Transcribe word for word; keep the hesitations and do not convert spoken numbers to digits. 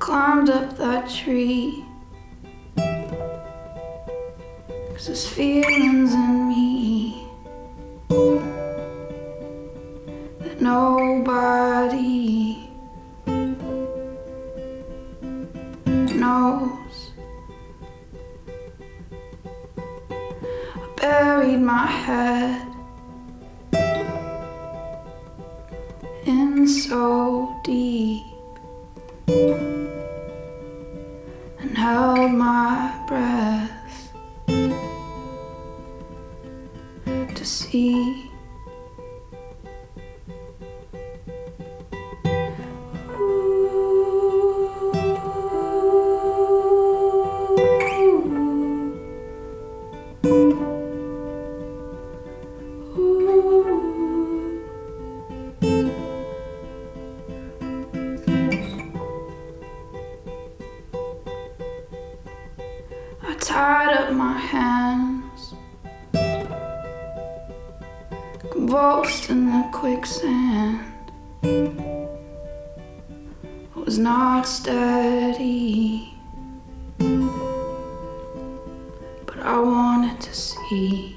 climbed up that tree, 'cause there's feelings in me that nobody knows. I buried my head in so deep and held my breath to see. I tied up my hands, convulsed in the quicksand. I was not steady, but I wanted to see.